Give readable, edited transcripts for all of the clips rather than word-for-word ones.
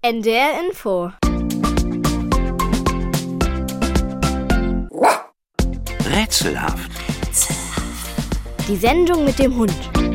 NDR Info. Rätselhaft. Die Sendung mit dem Hund.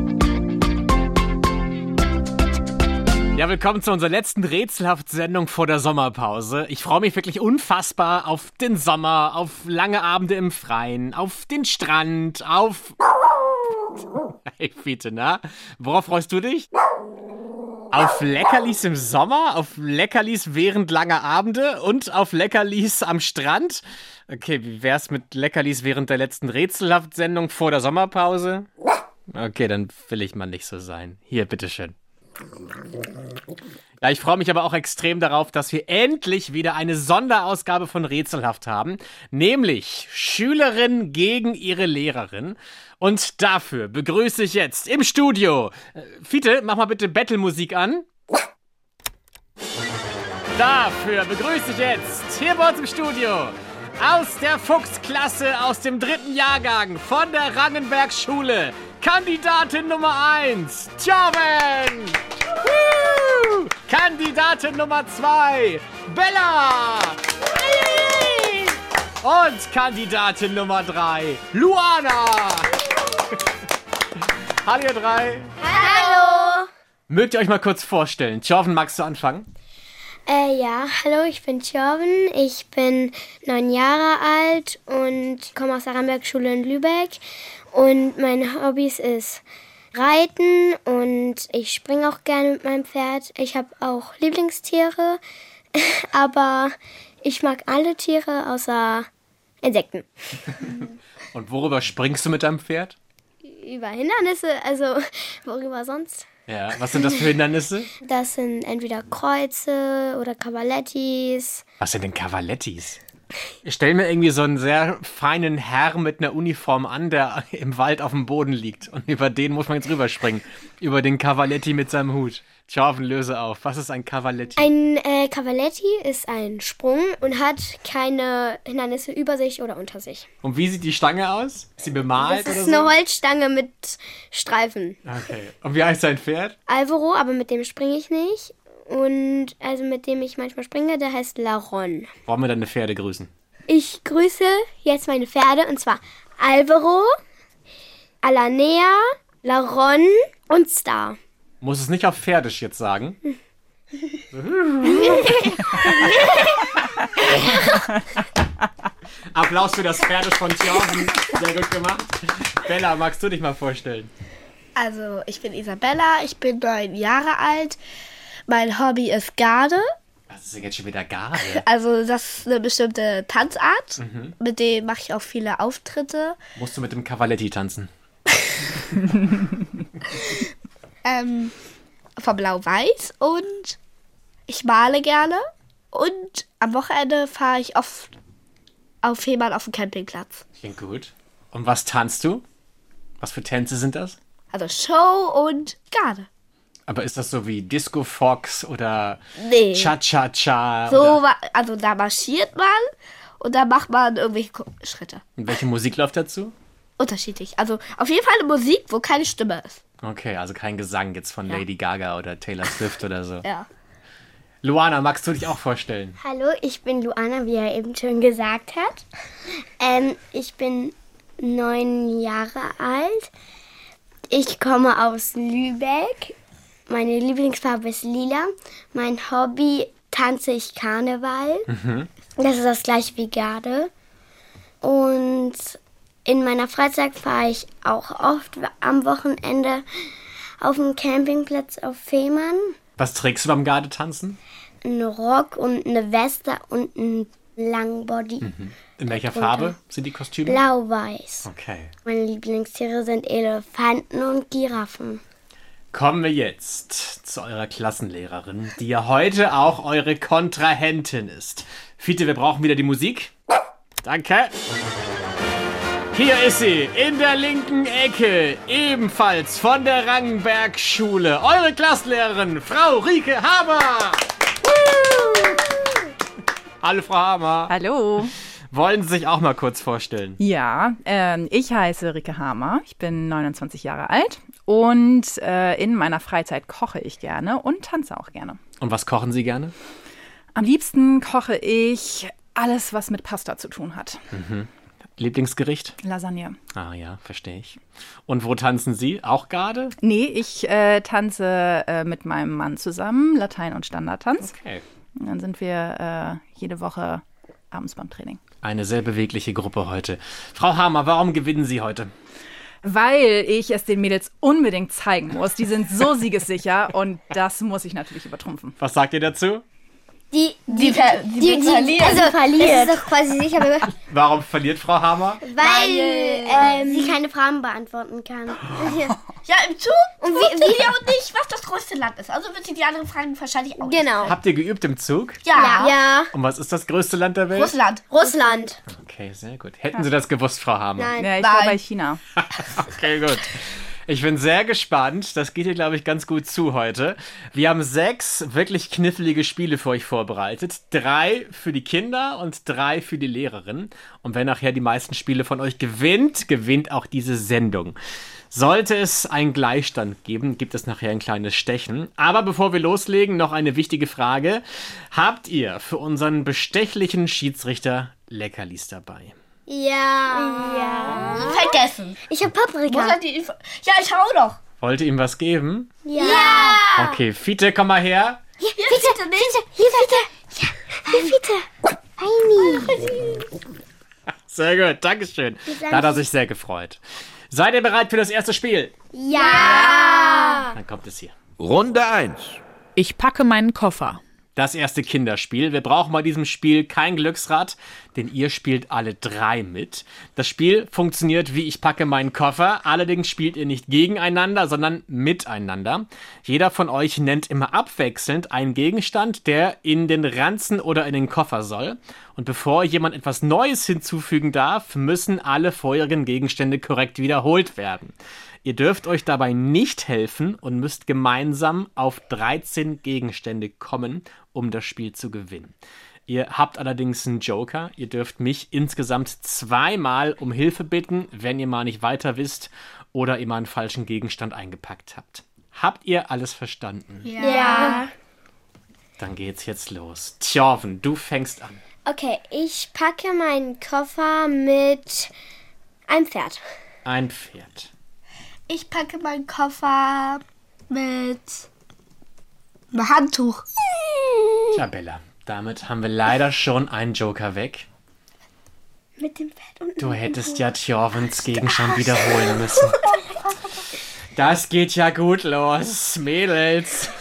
Ja, willkommen zu unserer letzten Rätselhaft-Sendung vor der Sommerpause. Ich freue mich wirklich unfassbar auf den Sommer, auf lange Abende im Freien, auf den Strand, auf... Hey, Fiete, na? Worauf freust du dich? Auf Leckerlis im Sommer, auf Leckerlis während langer Abende und auf Leckerlis am Strand? Okay, wie wär's mit Leckerlis während der letzten Rätselhaft-Sendung vor der Sommerpause? Okay, dann will ich mal nicht so sein. Hier, bitteschön. Ja, ich freue mich aber auch extrem darauf, dass wir endlich wieder eine Sonderausgabe von Rätselhaft haben, nämlich Schülerin gegen ihre Lehrerin. Und dafür begrüße ich jetzt im Studio, Fiete, mach mal bitte Battle-Musik an. Dafür begrüße ich jetzt hier bei uns im Studio aus der Fuchsklasse aus dem 3. Jahrgang von der Rangenberg-Schule, Kandidatin Nummer 1, Thjörven! Kandidatin Nummer 2, Bella! Und Kandidatin Nummer 3, Luana! Hallo ihr drei! Hallo! Mögt ihr euch mal kurz vorstellen? Thjörven, magst du anfangen? Ja, hallo, ich bin Thjörven, ich bin 9 Jahre alt und komme aus der Rangenberg-Schule in Lübeck. Und meine Hobbys ist Reiten und ich springe auch gerne mit meinem Pferd. Ich habe auch Lieblingstiere, aber ich mag alle Tiere außer Insekten. Und worüber springst du mit deinem Pferd? Über Hindernisse, also worüber sonst? Ja, was sind das für Hindernisse? Das sind entweder Kreuze oder Cavalettis. Was sind denn Cavalettis? Ich stelle mir irgendwie so einen sehr feinen Herr mit einer Uniform an, der im Wald auf dem Boden liegt. Und über den muss man jetzt rüberspringen. Über den Cavaletti mit seinem Hut. Thjörven, löse auf. Was ist ein Cavaletti? Ein Cavaletti ist ein Sprung und hat keine Hindernisse über sich oder unter sich. Und wie sieht die Stange aus? Ist sie bemalt Das ist oder so? eine Holzstange mit Streifen. Okay. Und wie heißt sein Pferd? Alvaro, aber mit dem springe ich nicht. Und also mit dem ich manchmal springe, der heißt Laron. Wollen wir deine Pferde grüßen? Ich grüße jetzt meine Pferde, und zwar Alvaro, Alanea, Laron und Star. Muss es nicht auf Pferdisch jetzt sagen? Applaus für das Pferdisch von Thjörven. Sehr gut gemacht. Bella, magst du dich mal vorstellen? Also, ich bin Isabella, ich bin 9 Jahre alt. Mein Hobby ist Garde. Was ist denn jetzt schon wieder Garde? Also, das ist eine bestimmte Tanzart. Mit dem mache ich auch viele Auftritte. Musst du mit dem Cavaletti tanzen? Von Blau-Weiß. Und ich male gerne. Und am Wochenende fahre ich oft auf Fehmarn auf dem Campingplatz. Klingt gut. Und was tanzt du? Was für Tänze sind das? Also Show und Garde. Aber ist das so wie Disco Fox oder Nee. Cha-Cha-Cha? So, also da marschiert man und da macht man irgendwelche Schritte. Und welche Musik läuft dazu? Unterschiedlich. Also auf jeden Fall eine Musik, wo keine Stimme ist. Okay, also kein Gesang jetzt von Lady Gaga oder Taylor Swift oder so. Ja. Luana, magst du dich auch vorstellen? Hallo, ich bin Luana, wie er eben schon gesagt hat. Ich bin 9 Jahre alt. Ich komme aus Lübeck. Meine Lieblingsfarbe ist lila. Mein Hobby tanze ich Karneval. Das ist das gleiche wie Garde. Und in meiner Freizeit fahre ich auch oft am Wochenende auf dem Campingplatz auf Fehmarn. Was trägst du beim Gardetanzen? Ein Rock und eine Weste und ein Langbody. In welcher Farbe sind die Kostüme? Blau-weiß. Okay. Meine Lieblingstiere sind Elefanten und Giraffen. Kommen wir jetzt zu eurer Klassenlehrerin, die ja heute auch eure Kontrahentin ist. Fiete, wir brauchen wieder die Musik. Danke. Hier ist sie, in der linken Ecke, ebenfalls von der Rangenberg-Schule. Eure Klassenlehrerin, Frau Rike Hamer. Hallo, Frau Hamer. Hallo. Wollen Sie sich auch mal kurz vorstellen? Ja, ich heiße Rike Hamer, ich bin 29 Jahre alt und in meiner Freizeit koche ich gerne und tanze auch gerne. Und was kochen Sie gerne? Am liebsten koche ich alles, was mit Pasta zu tun hat. Lieblingsgericht? Lasagne. Ah ja, verstehe ich. Und wo tanzen Sie? Auch Garde? Nee, ich tanze mit meinem Mann zusammen, Latein- und Standardtanz. Okay. Und dann sind wir jede Woche abends beim Training. Eine sehr bewegliche Gruppe heute. Frau Hamer, warum gewinnen Sie heute? Weil ich es den Mädels unbedingt zeigen muss. Die sind so siegessicher und das muss ich natürlich übertrumpfen. Was sagt ihr dazu? Die verliert. Also verliert. Das ist doch quasi sicher, Warum verliert Frau Hamer? weil sie keine Fragen beantworten kann. Ja, im Zug und wusste sie auch nicht, was das größte Land ist. Also wird sie die anderen Fragen wahrscheinlich auch nicht. Genau. Habt ihr geübt im Zug? Ja. Und was ist das größte Land der Welt? Russland. Okay, sehr gut. Hätten Sie das gewusst, Frau Hamer? Nein. Ja, ich war bei China. Okay, gut. Ich bin sehr gespannt. Das geht hier, glaube ich, ganz gut zu heute. Wir haben 6 wirklich knifflige Spiele für euch vorbereitet. 3 für die Kinder und 3 für die Lehrerin. Und wer nachher die meisten Spiele von euch gewinnt, gewinnt auch diese Sendung. Sollte es einen Gleichstand geben, gibt es nachher ein kleines Stechen. Aber bevor wir loslegen, noch eine wichtige Frage. Habt ihr für unseren bestechlichen Schiedsrichter Leckerlis dabei? Ja. Vergessen. Ich habe Wo Paprika. hat die Info? Ja, ich hau doch. Wollt ihr ihm was geben? Ja. Okay, Fiete, komm mal her. Hier, Fiete. Hier, Fiete. Ja, hier, Fiete. Heini. Sehr gut, Dankeschön. Da hat er sich sehr gefreut. Seid ihr bereit für das erste Spiel? Ja. Dann kommt es hier. Runde 1. Ich packe meinen Koffer. Das erste Kinderspiel. Wir brauchen bei diesem Spiel kein Glücksrad, denn ihr spielt alle 3 mit. Das Spiel funktioniert wie ich packe meinen Koffer. Allerdings spielt ihr nicht gegeneinander, sondern miteinander. Jeder von euch nennt immer abwechselnd einen Gegenstand, der in den Ranzen oder in den Koffer soll. Und bevor jemand etwas Neues hinzufügen darf, müssen alle vorherigen Gegenstände korrekt wiederholt werden. Ihr dürft euch dabei nicht helfen und müsst gemeinsam auf 13 Gegenstände kommen, um das Spiel zu gewinnen. Ihr habt allerdings einen Joker. Ihr dürft mich insgesamt 2-mal um Hilfe bitten, wenn ihr mal nicht weiter wisst oder ihr mal einen falschen Gegenstand eingepackt habt. Habt ihr alles verstanden? Ja. Dann geht's jetzt los. Tjorven, du fängst an. Okay, ich packe meinen Koffer mit einem Pferd. Ein Pferd. Ich packe meinen Koffer mit einem Handtuch. Tja, Bella, damit haben wir leider schon einen Joker weg. Mit dem Pferd und Du hättest ja Tjorvens Gegenstand wiederholen müssen. Das geht ja gut los, Mädels.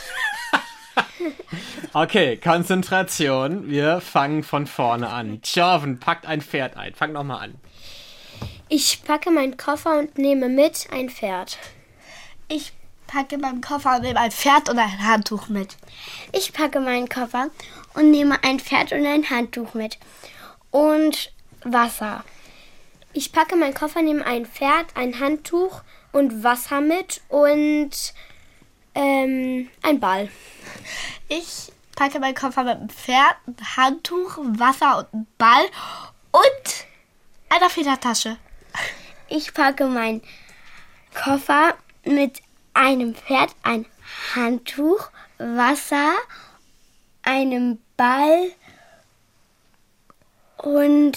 Okay, Konzentration. Wir fangen von vorne an. Tjorven, packt ein Pferd ein. Fang nochmal an. Ich packe meinen Koffer und nehme mit ein Pferd. Ich packe meinen Koffer und nehme ein Pferd und ein Handtuch mit. Ich packe meinen Koffer und nehme ein Pferd und ein Handtuch mit. Und Wasser. Ich packe meinen Koffer, nehme ein Pferd, ein Handtuch und Wasser mit und ein Ball. Ich packe meinen Koffer mit einem Pferd, einem Handtuch, Wasser und einem Ball und einer Federtasche. Ich packe meinen Koffer mit einem Pferd, ein Handtuch, Wasser, einem Ball und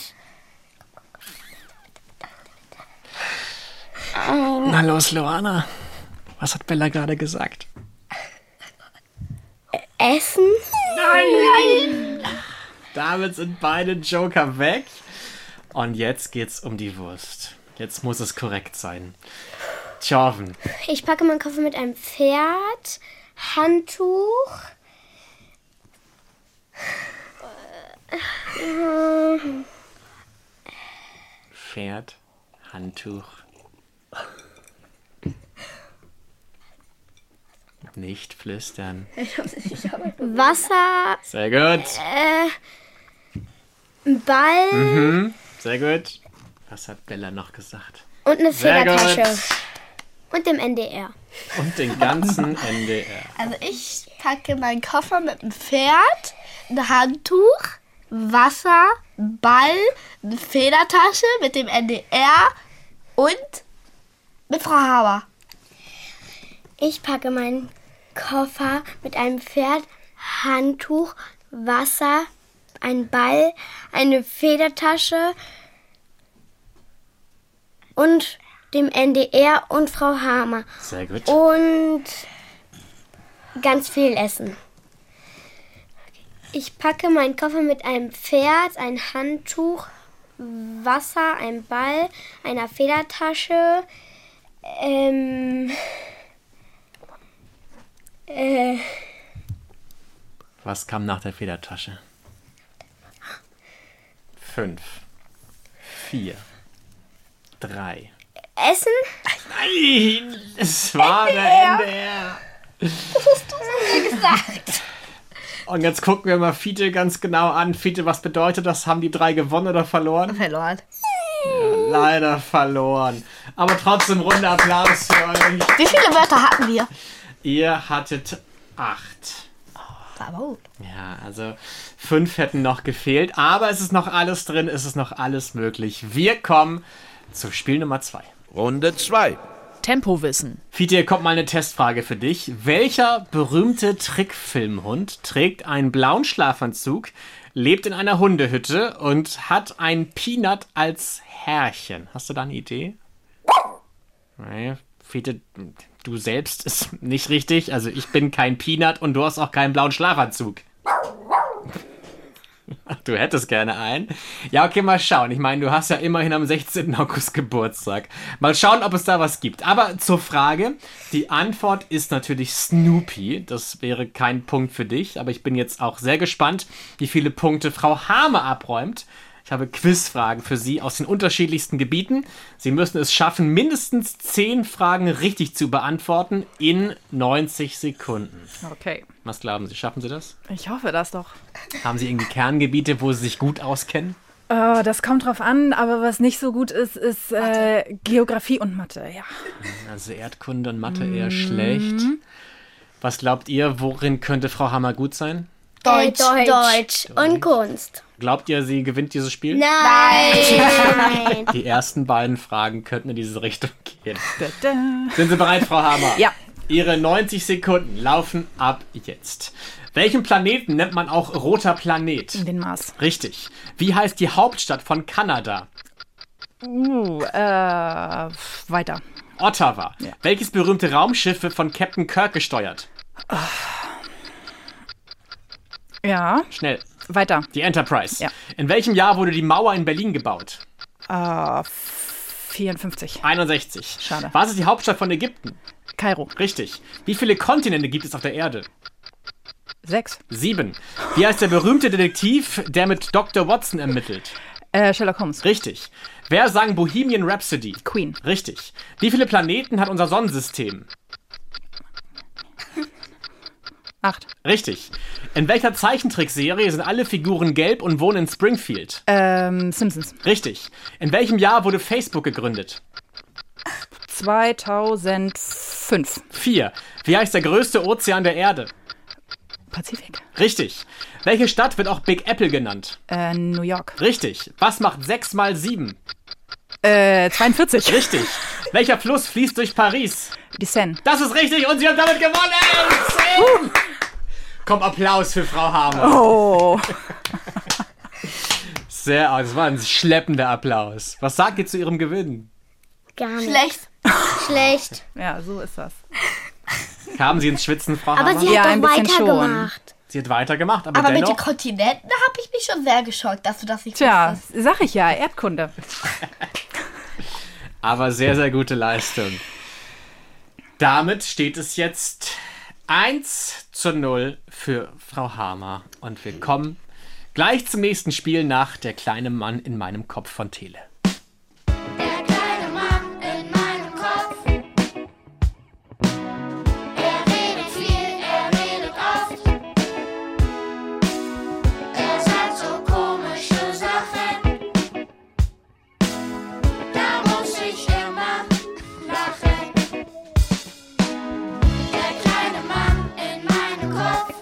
Na los, Luana. Was hat Bella gerade gesagt? Essen. Damit sind beide Joker weg. Und jetzt geht's um die Wurst. Jetzt muss es korrekt sein. Tjorven. Ich packe meinen Koffer mit einem Pferd, Handtuch, Pferd, Handtuch. Nicht flüstern. Wasser, Sehr gut. Ball Sehr gut. Was hat Bella noch gesagt? und eine Sehr Federtasche. gut. Und dem NDR. Und den ganzen NDR. Also ich packe meinen Koffer mit einem Pferd, ein Handtuch, Wasser, Ball, eine Federtasche mit dem NDR und mit Frau Haber. Ich packe meinen Koffer mit einem Pferd, Handtuch, Wasser, ein Ball, eine Federtasche und dem NDR und Frau Hamer. Sehr gut. Und ganz viel Essen. Ich packe meinen Koffer mit einem Pferd, ein Handtuch, Wasser, ein Ball, einer Federtasche, Was kam nach der Federtasche? 5, 4, 3. Essen. Nein, es war der NDR. Und jetzt gucken wir mal Fiete ganz genau an. Fiete, was bedeutet das? Haben die 3 gewonnen oder verloren? Verloren. Leider verloren. Aber trotzdem Runde Applaus für euch. Wie viele Wörter hatten wir? Ihr hattet 8. Aber gut. Ja, also 5 hätten noch gefehlt. Aber es ist noch alles drin, es ist noch alles möglich. Wir kommen zu Spiel Nummer 2. Runde 2. Tempowissen. Fiete, hier kommt mal eine Testfrage für dich. Welcher berühmte Trickfilmhund trägt einen blauen Schlafanzug, lebt in einer Hundehütte und hat ein Peanut als Herrchen? Hast du da eine Idee? Nee, Fiete, du selbst ist nicht richtig. Also ich bin kein Peanut und du hast auch keinen blauen Schlafanzug. Du hättest gerne einen. Ja, okay, mal schauen. Ich meine, du hast ja immerhin am 16. August Geburtstag. Mal schauen, ob es da was gibt. Aber zur Frage, die Antwort ist natürlich Snoopy. Das wäre kein Punkt für dich. Aber ich bin jetzt auch sehr gespannt, wie viele Punkte Frau Hamer abräumt. Ich habe Quizfragen für Sie aus den unterschiedlichsten Gebieten. Sie müssen es schaffen, mindestens 10 Fragen richtig zu beantworten in 90 Sekunden. Okay. Was glauben Sie, schaffen Sie das? Ich hoffe das doch. Haben Sie irgendwie Kerngebiete, wo Sie sich gut auskennen? Das kommt drauf an, aber was nicht so gut ist, ist Geografie und Mathe, ja. Also Erdkunde und Mathe eher schlecht. Was glaubt ihr, worin könnte Frau Hamer gut sein? Deutsch und Kunst. Glaubt ihr, sie gewinnt dieses Spiel? Nein. Die ersten beiden Fragen könnten in diese Richtung gehen. Da. Sind Sie bereit, Frau Hamer? Ja. Ihre 90 Sekunden laufen ab jetzt. Welchen Planeten nennt man auch roter Planet? Den Mars. Richtig. Wie heißt die Hauptstadt von Kanada? Weiter. Ottawa. Ja. Welches berühmte Raumschiff wird von Captain Kirk gesteuert? Ja. Schnell. Weiter. Die Enterprise. Ja. In welchem Jahr wurde die Mauer in Berlin gebaut? 54. 61. Schade. Was ist die Hauptstadt von Ägypten? Kairo. Richtig. Wie viele Kontinente gibt es auf der Erde? 6. 7. Wie heißt der berühmte Detektiv, der mit Dr. Watson ermittelt? Sherlock Holmes. Richtig. Wer sang Bohemian Rhapsody? Queen. Richtig. Wie viele Planeten hat unser Sonnensystem? 8. Richtig. In welcher Zeichentrickserie sind alle Figuren gelb und wohnen in Springfield? Simpsons. Richtig. In welchem Jahr wurde Facebook gegründet? 2005. 4. Wie heißt der größte Ozean der Erde? Pazifik. Richtig. Welche Stadt wird auch Big Apple genannt? New York. Richtig. Was macht 6 mal 7? 42. Richtig. Welcher Fluss fließt durch Paris? Die Seine. Das ist richtig und Sie haben damit gewonnen! 10! Komm, Applaus für Frau Hamer. Oh. Das war ein schleppender Applaus. Was sagt ihr zu Ihrem Gewinn? Gar nicht. Schlecht. Ja, so ist das. Kamen Sie ins Schwitzen, Frau Hamer? Aber sie Ja, hat ein doch bisschen weitergemacht. Sie hat weitergemacht, aber Aber mit den dennoch... Kontinenten habe ich mich schon sehr geschockt, dass du das nicht Tja, wusstest. sag ich ja, Erdkunde. Aber sehr, sehr gute Leistung. Damit steht es jetzt 1:0 für Frau Hamer. Und wir kommen gleich zum nächsten Spiel nach Der kleine Mann in meinem Kopf von Tele. Der kleine Mann in meinem Kopf. Er redet viel, er redet oft. Er sagt so komische Sachen. Da muss ich immer lachen. Der kleine Mann in meinem Kopf.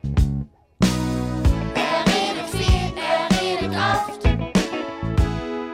Er redet viel, er redet oft.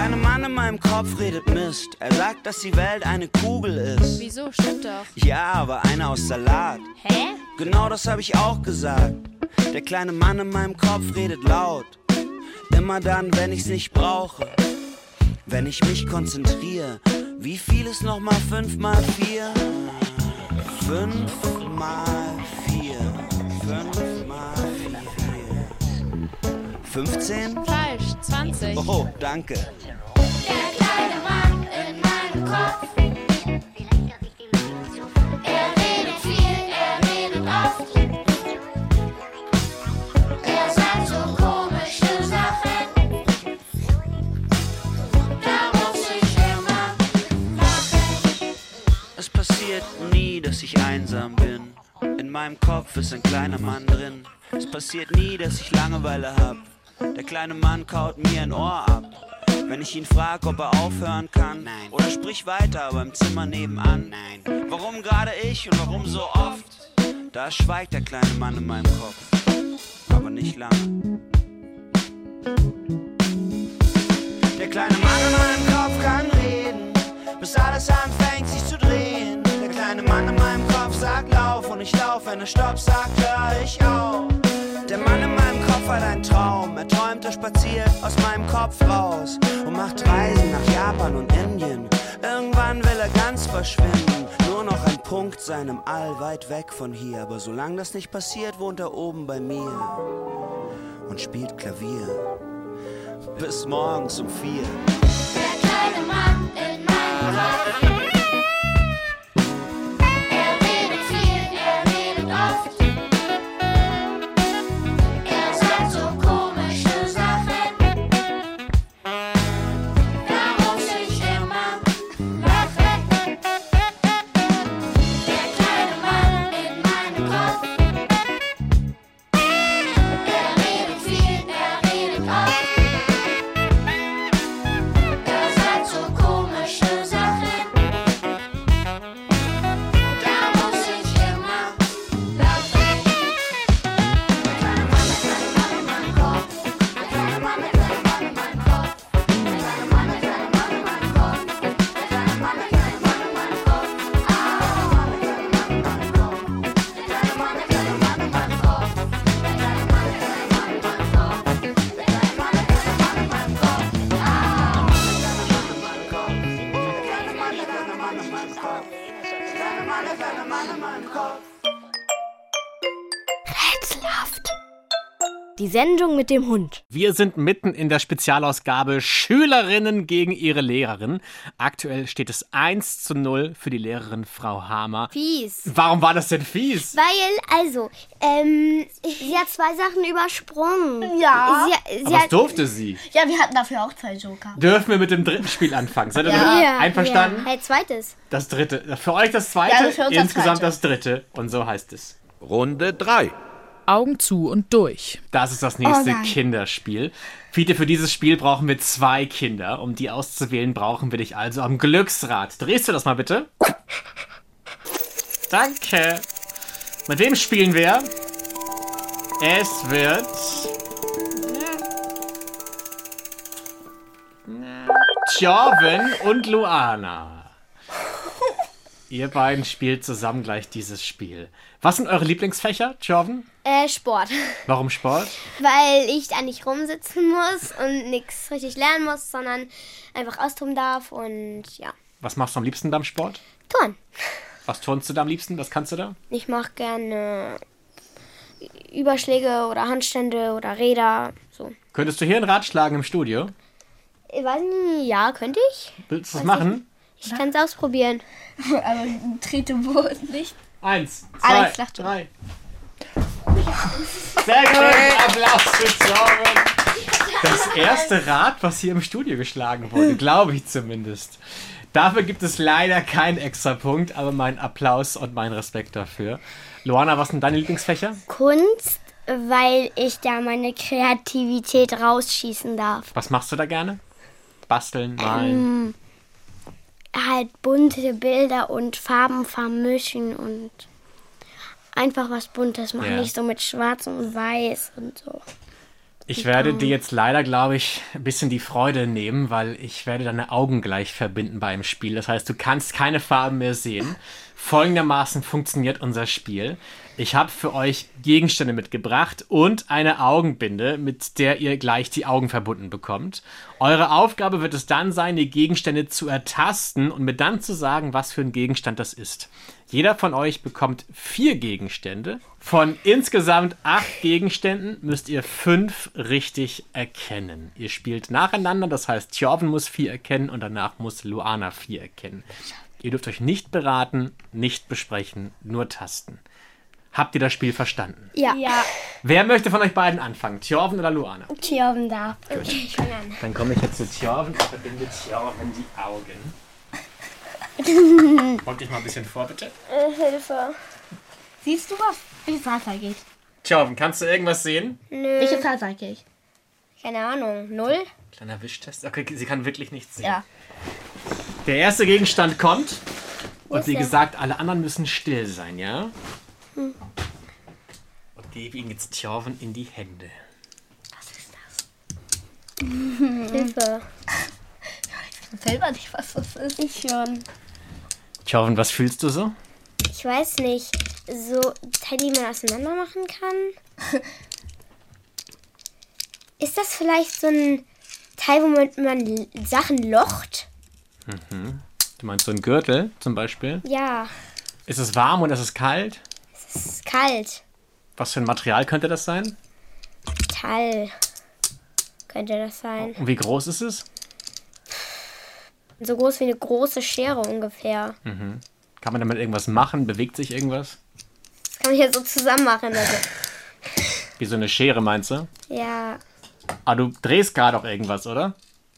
kleine Mann in meinem Kopf redet Mist. Er sagt, dass die Welt eine Kugel ist. Wieso? Stimmt doch. Ja, aber eine aus Salat. Hä? Genau das habe ich auch gesagt. Der kleine Mann in meinem Kopf redet laut. Immer dann, wenn ich's nicht brauche. Wenn ich mich konzentriere. Wie viel ist nochmal 5 mal 4? 5 mal 4. 5 mal 4. 15? Falsch, 20. Oh, danke. Der kleine Mann in meinem Kopf. Er redet viel, er redet oft. Er sagt so komische Sachen. Da muss ich immer lachen. Es passiert nie, dass ich einsam bin. In meinem Kopf ist ein kleiner Mann drin. Es passiert nie, dass ich Langeweile hab. Der kleine Mann kaut mir ein Ohr ab. Wenn ich ihn frag, ob er aufhören kann. Nein. Oder sprich weiter, aber im Zimmer nebenan. Nein. Warum gerade ich und warum so oft? Da schweigt der kleine Mann in meinem Kopf. Aber nicht lange. Der kleine Mann in meinem Kopf kann reden, bis alles anfängt sich zu drehen. Der kleine Mann in meinem Kopf sagt lauf und ich lauf, wenn er stopp sagt, hör ich auf. Der Mann in meinem Kopf hat einen Traum, er träumt, er spaziert aus meinem Kopf raus und macht Reisen nach Japan und Indien. Irgendwann will er ganz verschwinden, nur noch ein Punkt sein im All, weit weg von hier. Aber solange das nicht passiert, wohnt er oben bei mir und spielt Klavier bis morgens um 4. Der kleine Mann in meinem Kopf. Er redet viel, er redet oft. Er sagt so komische Sachen. Da muss ich immer lachen. Der kleine Mann in meinem Kopf. Er redet viel, er redet oft. Er sagt so komische Sachen. Da muss ich immer lachen. Der kleine Mann in meinem Kopf. Der kleine Mann in meinem Kopf. Der kleine Mann in meinem Kopf. Der kleine Mann in meinem Kopf. Ah, der kleine Mann in meinem Kopf. Der kleine Mann in meinem Kopf. Der kleine Mann in meinem Kopf. Der kleine Mann in meinem Kopf. Ah. Rätselhaft. Die Sendung mit dem Hund. Wir sind mitten in der Spezialausgabe Schülerinnen gegen ihre Lehrerin. Aktuell steht es 1:0 für die Lehrerin Frau Hamer. Fies. Warum war das denn fies? Weil, also, sie hat 2 Sachen übersprungen. Ja. Aber was durfte sie? Ja, wir hatten dafür auch 2 Joker. Dürfen wir mit dem dritten Spiel anfangen? Seid ihr damit einverstanden? Hey, zweites. Das dritte. Für euch das zweite, Ja, für uns das insgesamt zweite. das dritte. Und so heißt es. Runde 3. Augen zu und durch. Das ist das nächste nein. Kinderspiel. Fiete, für dieses Spiel brauchen wir 2 Kinder. Um die auszuwählen, brauchen wir dich also am Glücksrad. Drehst du das mal bitte? Danke. Mit wem spielen wir? Es wird... Jorven und Luana. Ihr beiden spielt zusammen gleich dieses Spiel. Was sind eure Lieblingsfächer, Jorven? Sport. Warum Sport? Weil ich da nicht rumsitzen muss und nichts richtig lernen muss, sondern einfach austoben darf und ja. Was machst du am liebsten beim Sport? Turnen. Was turnst du da am liebsten? Was kannst du da? Ich mache gerne Überschläge oder Handstände oder Räder, so. Könntest du hier ein Rad schlagen im Studio? Ich weiß nicht, ja, könnte ich. Willst du das machen? Ich kann es ausprobieren. Aber trete Boden nicht. 1, 2, Alex lacht schon. 3. Sehr gut, Applaus für Jorven. Das erste Rad, was hier im Studio geschlagen wurde, glaube ich zumindest. Dafür gibt es leider keinen Extrapunkt, aber mein Applaus und mein Respekt dafür. Luana, was sind deine Lieblingsfächer? Kunst, weil ich da meine Kreativität rausschießen darf. Was machst du da gerne? Basteln, malen? Halt bunte Bilder und Farben vermischen und einfach was Buntes machen, Ja. nicht so mit Schwarz und Weiß und so. Ich werde dir jetzt leider, glaube ich, ein bisschen die Freude nehmen, weil ich werde deine Augen gleich verbinden beim Spiel. Das heißt, du kannst keine Farben mehr sehen. Folgendermaßen funktioniert unser Spiel. Ich habe für euch Gegenstände mitgebracht und eine Augenbinde, mit der ihr gleich die Augen verbunden bekommt. Eure Aufgabe wird es dann sein, die Gegenstände zu ertasten und mir dann zu sagen, was für ein Gegenstand das ist. Jeder von euch bekommt 4 Gegenstände. Von insgesamt 8 Gegenständen müsst ihr 5 richtig erkennen. Ihr spielt nacheinander, das heißt, Tjorven muss 4 erkennen und danach muss Luana 4 erkennen. Ihr dürft euch nicht beraten, nicht besprechen, nur tasten. Habt ihr das Spiel verstanden? Ja. Wer möchte von euch beiden anfangen? Tjorven oder Luana? Tjorven da. Okay, ich fange an. Dann komme ich jetzt zu Tjorven und verbinde Tjorven die Augen. Wollt dich mal ein bisschen vor, bitte? Hilfe. Siehst du was? Welche Zahl zeige ich? Tjorven, kannst du irgendwas sehen? Nö. Welche Zahl zeige ich? Keine Ahnung. 0? Kleiner Wischtest. Okay, sie kann wirklich nichts sehen. Ja. Der erste Gegenstand kommt. Und ist wie er? gesagt, alle anderen müssen still sein, ja? Und gebe ihn jetzt Tjorven in die Hände. Hilfe. Ich weiß selber nicht, was das ist. Ich schon. Tjorven, was fühlst du so? Ich weiß nicht. So Teile, die man auseinander machen kann. Ist das vielleicht so ein Teil, womit man Sachen locht? Du meinst so ein Gürtel zum Beispiel? Ja, Ist es warm oder ist es kalt? es ist kalt. Was für ein Material könnte das sein? Metall könnte das sein. Und wie groß ist es? So groß wie eine große Schere ungefähr. Kann man damit irgendwas machen? Bewegt sich irgendwas? Das kann man hier so zusammen machen. Also. Wie so eine Schere, meinst du? Ja, Ah, du drehst gerade auch irgendwas, oder?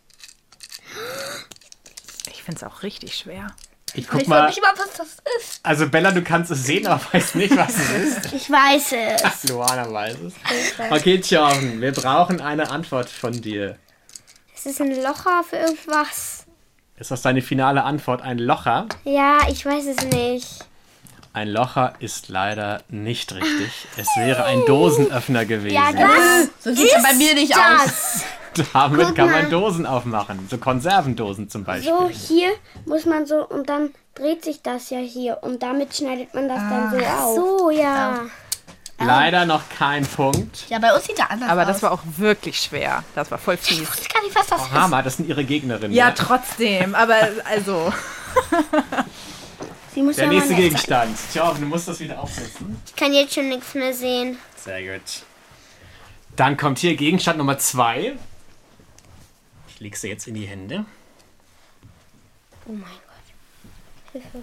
Ich finde es auch richtig schwer. Ich guck Ich weiß mal. nicht mal, was das ist. Also Bella, du kannst es sehen, aber weißt nicht, was es ist. ich weiß es. Luana weiß es. Okay, Tjorven, wir brauchen eine Antwort von dir. Ist es ein Locher für irgendwas? Ist das deine finale Antwort? Ein Locher? Ja, ich weiß es nicht. Ein Locher ist leider nicht richtig. Es wäre ein Dosenöffner gewesen. Ja, das So sieht es bei mir nicht aus. Damit Guck kann man mal. Dosen aufmachen. So Konservendosen zum Beispiel. so hier muss man so und dann dreht sich das ja hier und damit schneidet man das dann so auf. So, ja. Leider noch kein Punkt. Ja, bei uns sieht er anders Aber aus. das war auch wirklich schwer. Das war voll fies. Ich weiß gar nicht, was das ist. Hammer, das sind ihre Gegnerinnen. Ja, trotzdem. Aber also. Sie muss Der ja nächste mal Gegenstand. Tjorven, du musst das wieder aufsetzen. Ich kann jetzt schon nichts mehr sehen. Sehr gut. Dann kommt hier Gegenstand Nummer 2. Ich lege sie jetzt in die Hände. Oh mein Gott. Hilfe.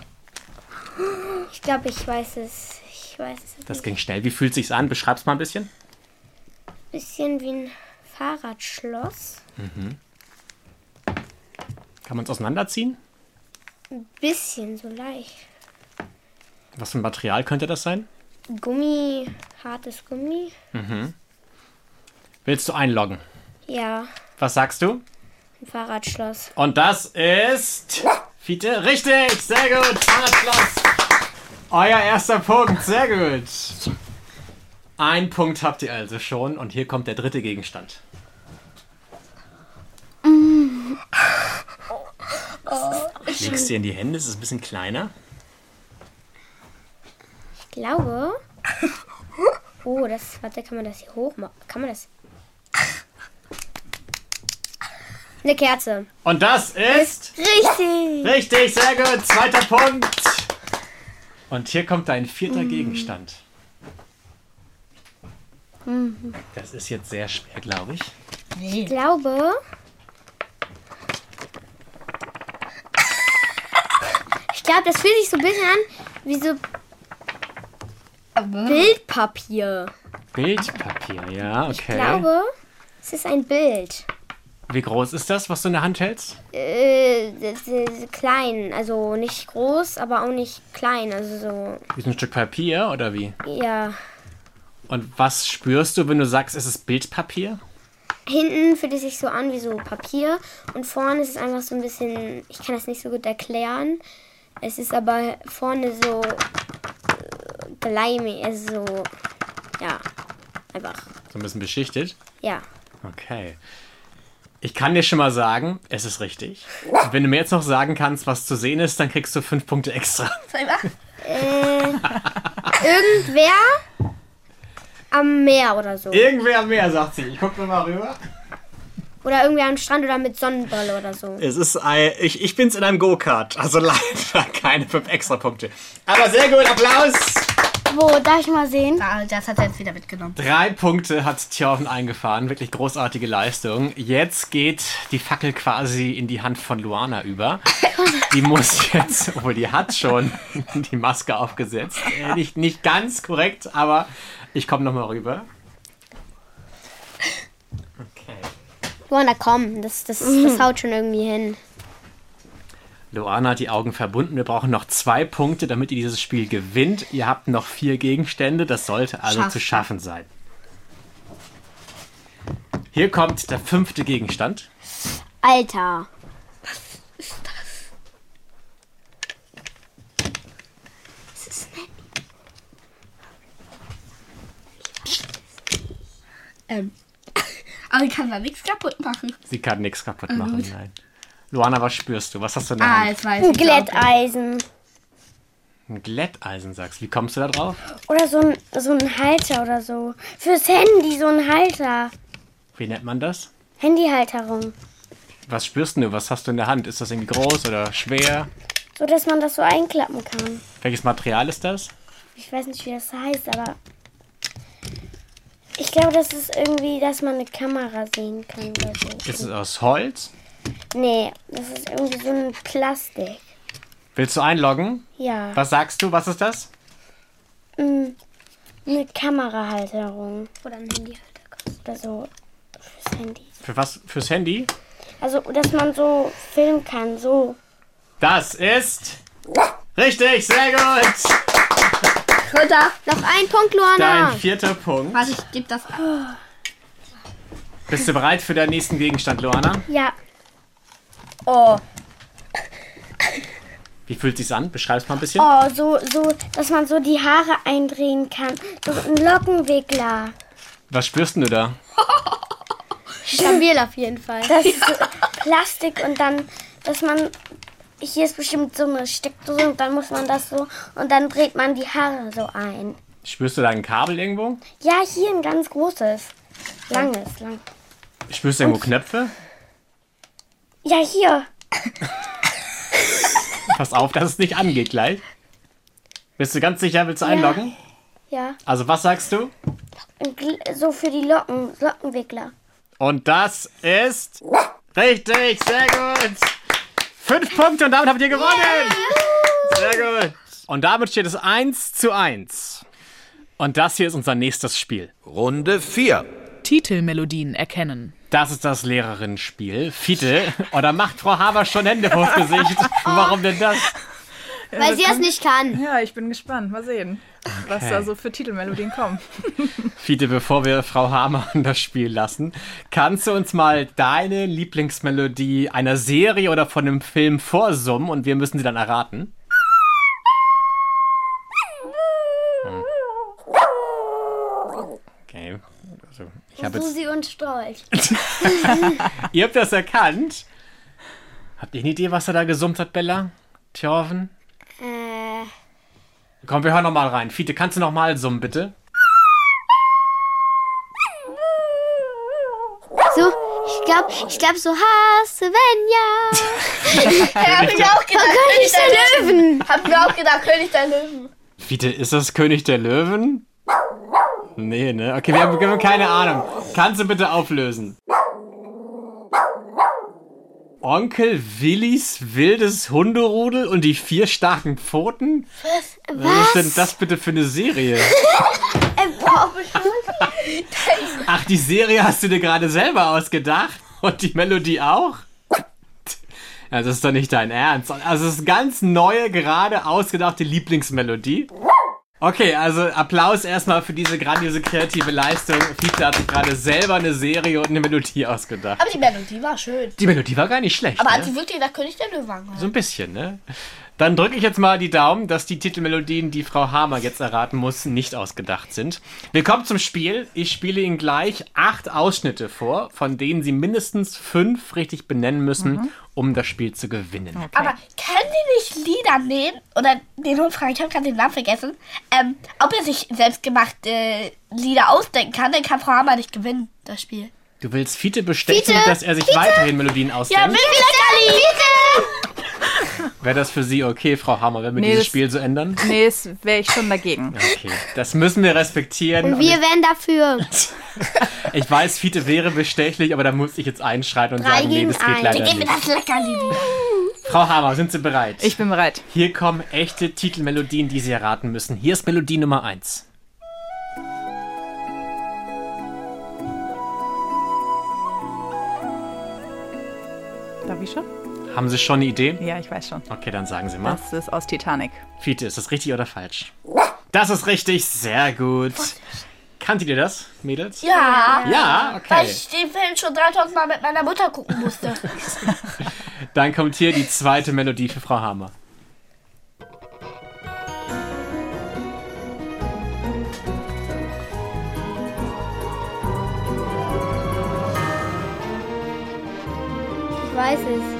Ich glaube, ich weiß es. Ich weiß es. Das ging schnell. Wie fühlt sich's an? Beschreib's mal ein bisschen. Bisschen wie ein Fahrradschloss. Kann man es auseinanderziehen? Ein bisschen, so leicht. Was für ein Material könnte das sein? Gummi, hartes Gummi. Willst du einloggen? Ja, Was sagst du? ein Fahrradschloss. Und das ist... Fiete? Richtig! Sehr gut! Fahrradschloss! Euer erster Punkt. Sehr gut. 1 Punkt habt ihr also schon. Und hier kommt der dritte Gegenstand. Ich leg's dir in die Hände. Es ist ein bisschen kleiner. Ich glaube. Oh, das. Warte, kann man das hier hoch machen? Kann man das. Eine Kerze. Und das ist... Richtig! Richtig, sehr gut. 2. Punkt. Und hier kommt dein 4. Gegenstand. Das ist jetzt sehr schwer, glaube ich. Ich glaube. Ich glaube, das fühlt sich so ein bisschen an wie so Bildpapier. Bildpapier, ja, okay. Ich glaube, es ist ein Bild. Wie groß ist das, was du in der Hand hältst? Klein, also nicht groß, aber auch nicht klein, also so, Wie so ein Stück Papier oder wie? ja. Und was spürst du, wenn du sagst, es ist Bildpapier? Hinten fühlt es sich so an wie so Papier und vorne ist es einfach so ein bisschen, ich kann das nicht so gut erklären. Es ist aber vorne so bleimig, also so, ja, einfach. So ein bisschen beschichtet. Ja. Okay. Ich kann dir schon mal sagen, es ist richtig. Und wenn du mir jetzt noch sagen kannst, was zu sehen ist, dann kriegst du 5 Punkte extra. Soll ich machen? Irgendwer am Meer oder so. Irgendwer am Meer, sagt sie. Ich guck mal rüber. Oder irgendwie am Strand oder mit Sonnenbrille oder so. Es ist ich bin's in einem Go-Kart, also leider keine 5 extra Punkte. Aber sehr gut, Applaus! Wo, darf ich mal sehen? Ah, das hat er jetzt wieder mitgenommen. 3 Punkte hat Thjörven eingefahren, wirklich großartige Leistung. Jetzt geht die Fackel quasi in die Hand von Luana über. Die muss jetzt, obwohl die hat schon die Maske aufgesetzt. Nicht ganz korrekt, aber ich komme nochmal rüber. Okay. Luana, komm, das haut schon irgendwie hin. Luana hat die Augen verbunden. Wir brauchen noch 2 Punkte, damit ihr dieses Spiel gewinnt. Ihr habt noch 4 Gegenstände. Das sollte also zu schaffen sein. Hier kommt der 5. Gegenstand. Alter. Aber ich kann da nichts kaputt machen. Sie kann nichts kaputt machen, nein. Luana, was spürst du? Was hast du in der Ah, Hand? jetzt weiß Ein ich. Glätteisen. Ein Glätteisen, sagst du. Wie kommst du da drauf? Oder so ein Halter oder so. Fürs Handy, so ein Halter. Wie nennt man das? Handyhalterung. Was spürst du? Was hast du in der Hand? Ist das irgendwie groß oder schwer? So, dass man das so einklappen kann. Welches Material ist das? Ich weiß nicht, wie das heißt, aber... Ich glaube, das ist irgendwie, dass man eine Kamera sehen kann oder so. Ist es aus Holz? Nee, das ist irgendwie so ein Plastik. Willst du einloggen? Ja. Was sagst du? Was ist das? Eine Kamerahalterung. Oder ein Handyhalter. Oder so fürs Handy. Für was? Fürs Handy? Also, dass man so filmen kann, so. Das ist... Richtig, sehr gut! Runter. Noch ein Punkt, Luana. Dein 4. Punkt. Warte, ich gebe das ab. Bist du bereit für deinen nächsten Gegenstand, Luana? Ja. Oh. Wie fühlt sich's an? Beschreib's mal ein bisschen. Oh, so, dass man so die Haare eindrehen kann. So ein Lockenwickler. Was spürst denn du da? Stabil auf jeden Fall. Das ist so Plastik und dann, dass man... Hier ist bestimmt so eine Steckdose und dann muss man das so... Und dann dreht man die Haare so ein. Spürst du da ein Kabel irgendwo? Ja, hier ein ganz großes. Lang. Spürst du irgendwo Knöpfe? Ja, hier. Pass auf, dass es nicht angeht gleich. Bist du ganz sicher? Willst du einloggen? Ja. Also was sagst du? So für die Lockenwickler. Und das ist... Richtig, sehr gut! 5 Punkte und damit habt ihr gewonnen! Sehr gut! Und damit steht es 1:1. Und das hier ist unser nächstes Spiel. Runde 4. Titelmelodien erkennen. Das ist das Lehrerinnenspiel. Fiete, oder macht Frau Haber schon Hände vors Gesicht? Warum denn das? Weil sie es nicht kann. Ja, ich bin gespannt. Mal sehen, was da so für Titelmelodien kommen. Fiete, bevor wir Frau Hamer an das Spiel lassen, kannst du uns mal deine Lieblingsmelodie einer Serie oder von einem Film vorsummen und wir müssen sie dann erraten? Okay. Also, ich habe jetzt... Susi und Strolch. Ihr habt das erkannt. Habt ihr eine Idee, was er da gesummt hat, Bella? Thjörven? Komm, wir hören noch mal rein. Fiete, kannst du noch mal summen, bitte? So, ich glaube so hasse Svenja. Hab ich auch gedacht. König der Löwen. Hab mir auch gedacht, König der Löwen. Fiete, ist das König der Löwen? Nee, ne? Okay, wir haben keine Ahnung. Kannst du bitte auflösen? Onkel Willis wildes Hunderudel und die 4 starken Pfoten? Was ist denn das bitte für eine Serie? Ach, die Serie hast du dir gerade selber ausgedacht? Und die Melodie auch? Ja, das ist doch nicht dein Ernst. Also es ist eine ganz neue, gerade ausgedachte Lieblingsmelodie. Okay, also Applaus erstmal für diese grandiose kreative Leistung. Fiete hat sich gerade selber eine Serie und eine Melodie ausgedacht. Aber die Melodie war schön. Die Melodie war gar nicht schlecht, Aber ne? hat sie wirklich nach König der Löwen angehört? So ein bisschen, ne? Dann drücke ich jetzt mal die Daumen, dass die Titelmelodien, die Frau Hamer jetzt erraten muss, nicht ausgedacht sind. Willkommen zum Spiel. Ich spiele Ihnen gleich 8 Ausschnitte vor, von denen Sie mindestens 5 richtig benennen müssen, um das Spiel zu gewinnen. Okay. Aber können die nicht Lieder nehmen? Oder den Hund fragen, ich habe gerade den Namen vergessen. Ob er sich selbstgemachte Lieder ausdenken kann, dann kann Frau Hammer nicht gewinnen, das Spiel. Du willst Fiete bestechen, dass er sich weiterhin Melodien ausdenkt? Wäre das für Sie okay, Frau Hammer, wenn wir dieses Spiel so ändern? Nee, das wäre ich schon dagegen. Okay, das müssen wir respektieren. Und wir wären dafür. Ich weiß, Fiete wäre bestechlich, aber da muss ich jetzt einschreiten und sagen, nee, das geht leider Gib mir nicht. das Leckerli. Frau Hammer, sind Sie bereit? Ich bin bereit. Hier kommen echte Titelmelodien, die Sie erraten müssen. Hier ist Melodie Nummer 1. Darf ich schon? Haben Sie schon eine Idee? Ja, ich weiß schon. Okay, dann sagen Sie mal. Das ist aus Titanic. Fiete, ist das richtig oder falsch? Das ist richtig, sehr gut. Kanntet ihr das, Mädels? Ja. Ja, Weil okay. ich den Film schon 3000 Mal mit meiner Mutter gucken musste. Dann kommt hier die zweite Melodie für Frau Hammer. Ich weiß es.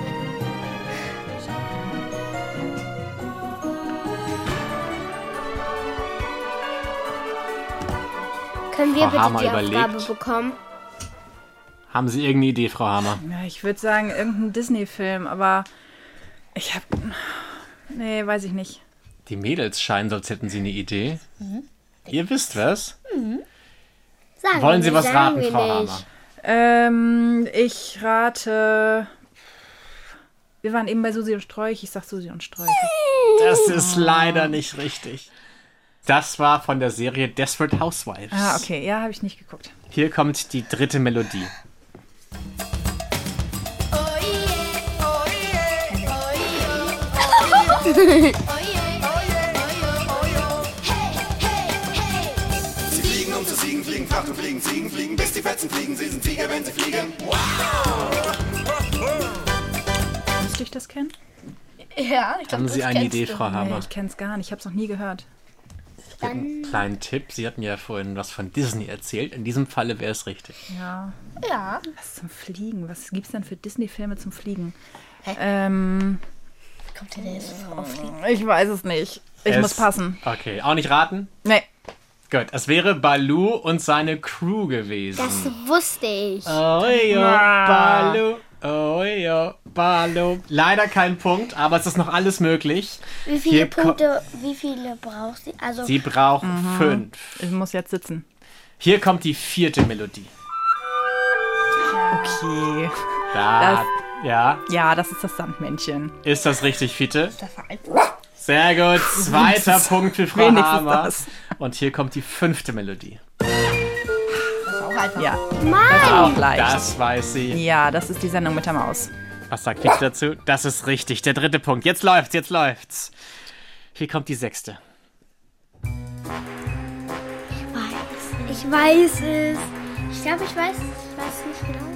Können wir Frau bitte Hammer die überlegt. Aufgabe bekommen? Haben Sie irgendeine Idee, Frau Hammer? Ja, ich würde sagen, irgendein Disney-Film, aber ich habe... Nee, weiß ich nicht. Die Mädels scheinen, als hätten Sie eine Idee. Ihr wisst was? Sagen Wollen wir Sie was nicht, raten, sagen Frau wir nicht. Hammer? Ich rate... Wir waren eben bei Susi und Strolch. Ich sag Susi und Strolch. Das ist leider nicht richtig. Das war von der Serie Desperate Housewives. Ah, okay. Ja, habe ich nicht geguckt. Hier kommt die dritte Melodie. Sie fliegen, um zu siegen, fliegen, Fracht und fliegen, Ziegen, fliegen, bis die Fetzen fliegen. Sie sind Flieger, wenn sie fliegen. Müsste ich das kennen? Ja, ich glaub, Haben Sie das eine kennst Idee, du. Frau Nee, Hammer? ich kenne es gar nicht. Ich habe es noch nie gehört. Ich habe einen kleinen Tipp. Sie hatten ja vorhin was von Disney erzählt. In diesem Falle wäre es richtig. Ja. Ja. Was zum Fliegen? Was gibt's denn für Disney-Filme zum Fliegen? Kommt ihr denn jetzt auf Fliegen? Ich weiß es nicht. Ich muss passen. Okay, auch nicht raten? Nee. Gut, es wäre Baloo und seine Crew gewesen. Das wusste ich. Oh ja, Baloo. Oh ja, Baloo. Leider kein Punkt, aber es ist noch alles möglich. Wie viele Punkte, wie viele braucht sie? Also, Sie braucht 5. Ich muss jetzt sitzen. Hier kommt die vierte Melodie. Okay. Ja, Ja, das ist das Sandmännchen. ist das richtig, Fiete? Das war einfach. Sehr gut, zweiter Punkt für Frau Wenigstens Hammer. das. Und hier kommt die fünfte Melodie. Das ist auch einfach. Ja. Das ist auch leicht. Das weiß sie. Ja, das ist die Sendung mit der Maus. Was sagt Fiete dazu? Das ist richtig, der dritte Punkt. Jetzt läuft's, jetzt läuft's. Hier kommt die sechste. ich weiß es. Ich glaube, ich weiß nicht genau.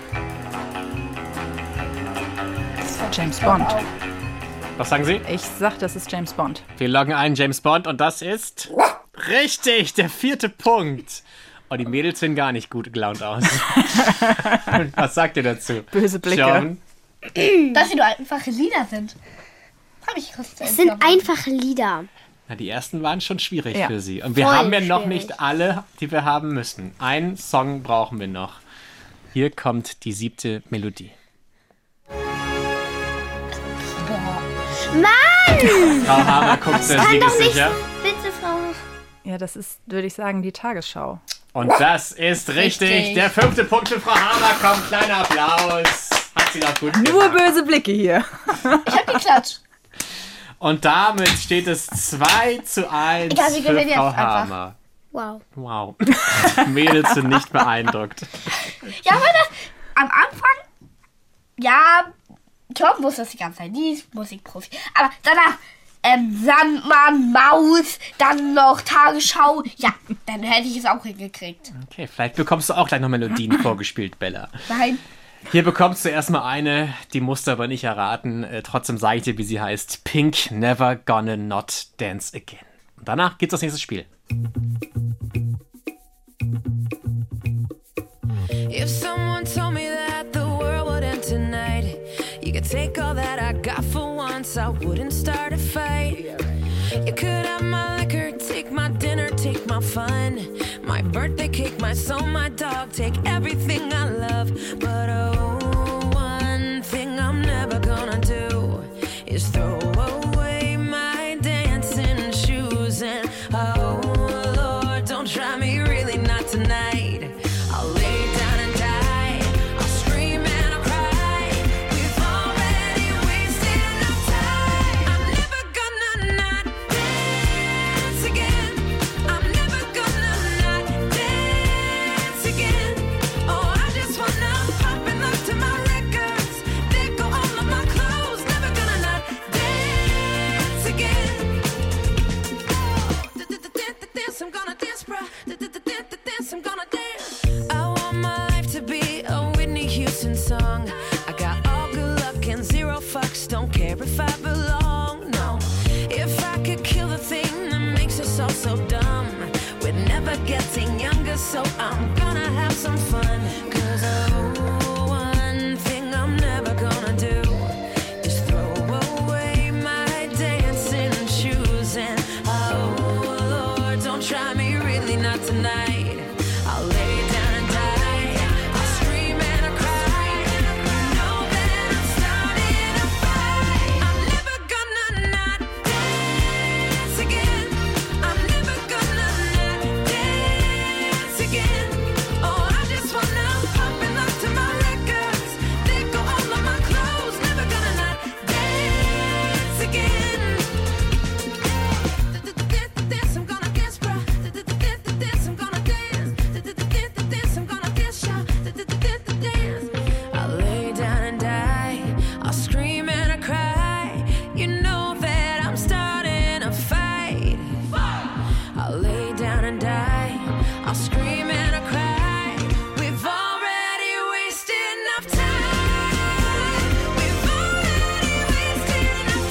James Bond. Was sagen Sie? Ich sag, das ist James Bond. Wir loggen ein James Bond und das ist richtig, der vierte Punkt. Oh, die Mädels sehen gar nicht gut gelaunt aus. Was sagt ihr dazu? Böse Blicke. John? Dass sie nur einfache Lieder sind. Hab ich kurz Es sind einfache Lieder. Na, die ersten waren schon schwierig Ja. für Sie. Und wir Voll haben ja noch schwierig. nicht alle, die wir haben müssen. Einen Song brauchen wir noch. Hier kommt die siebte Melodie. Mann! Frau Hammer guckt sehr siegessicher. Bitte, Frau. Ja, das ist, würde ich sagen, die Tagesschau. Und das ist richtig. Der fünfte Punkt für Frau Hammer kommt. Kleiner Applaus. Hat sie doch gut Nur gemacht. böse Blicke hier. Ich hab geklatscht. Und damit steht es 2:1 Egal, wir für gewinnen jetzt Frau einfach. Hammer. Wow. Wow. Mädels sind nicht beeindruckt. Ja, weil das am Anfang, ja, Tom wusste das die ganze Zeit, die ist Musikprofi. Aber danach, Sandmann, Maus, dann noch Tagesschau, ja, dann hätte ich es auch hingekriegt. Okay, vielleicht bekommst du auch gleich noch Melodien vorgespielt, Bella. Nein. Hier bekommst du erstmal eine, die musst du aber nicht erraten. Trotzdem sage ich dir, wie sie heißt. Pink Never Gonna Not Dance Again. Und danach geht's aufs nächste Spiel. If someone told me that the world would end tonight, you could take all that I got for once, I wouldn't start a fight. You could have my liquor, take my dinner, take my fun, my birthday cake, my soul, my dog, take everything I love. But oh, one thing I'm never gonna do is throw away my dancing shoes. And oh Lord, don't try me, really not tonight. I'll lay down and die, I'll scream and I'll cry. We've already wasted enough time. I'm never gonna not dance again. I'm never gonna not dance again. Oh, I just wanna pop and look to my records. They go all of my clothes. Never gonna not dance again. Dance, I'm gonna dance, bruh. Dance, I'm gonna dance. I want my life to be a Whitney Houston song. I got all good luck and zero fucks. Don't care if I belong, no. If I could kill the thing that makes us all so dumb, we're never getting younger, so I'm gonna have some fun. 'Cause oh, one thing I'm never gonna do is throw away my dancing shoes. And oh Lord, don't try me, really not tonight. I'll lay down and die, I'll scream and I'll cry. You know that I'm starting a fight. I'm never gonna not dance again. I'm never gonna not dance again. Oh, I just wanna pop and look to my records. They go all of my clothes. Never gonna not dance again. Dance, I'm gonna dance, bruh. Dance, I'm gonna dance. Dance, I'm gonna dance, y'all. Dance. I'll lay down and die, I'll scream and I cry. You know that I'm starting a fight. I'll lay down and die, I'll scream and I cry. We've already wasted enough time. We've already wasted enough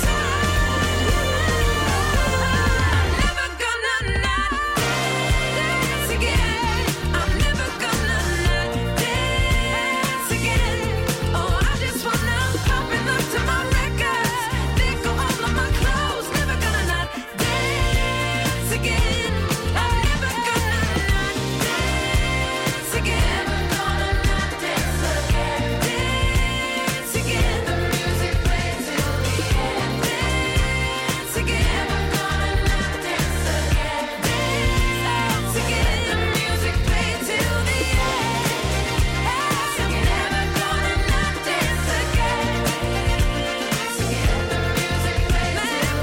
time. I'm never gonna not dance again. I'm never gonna not dance again. Oh, I just wanna pop and look to my records. They go all of my clothes. Never gonna not dance again. I'm never gonna not dance again. Never gonna not dance again. Dance again. The music plays till the end. Dance again. Never gonna not dance again. Dance again. The music plays till the end. Dance again. Never gonna not dance again. Dance again. The music plays till the end.